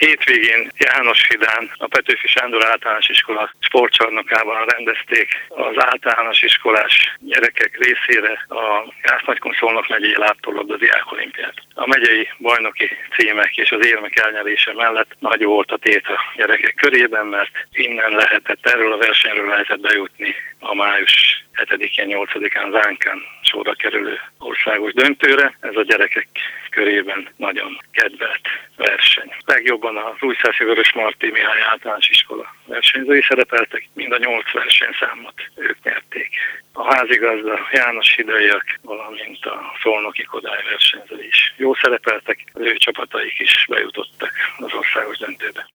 Hétvégén Jánoshidán a Petőfi Sándor Általános Iskola sportcsarnokában rendezték az általános iskolás gyerekek részére a Jász-Nagykun-Szolnok megyei láptólabda diákolimpiát. A megyei bajnoki címek és az érmek elnyerése mellett nagy volt a tét a gyerekek körében, mert innen lehetett, erről a versenyről lehetett bejutni a május 7-én, 8-án Zánkán sorra kerülő országos döntőre. Ez a gyerekek körében nagyon kedvelt verseny. Legjobban az Újszászi Vörösmarty Mihály Általános Iskola versenyzői szerepeltek, mind a 8 versenyszámot ők nyerték. A házigazda jánoshidaiak, valamint a szolnoki Kodály versenyzői is jó szerepeltek, az ő csapataik is bejutottak az országos döntőbe.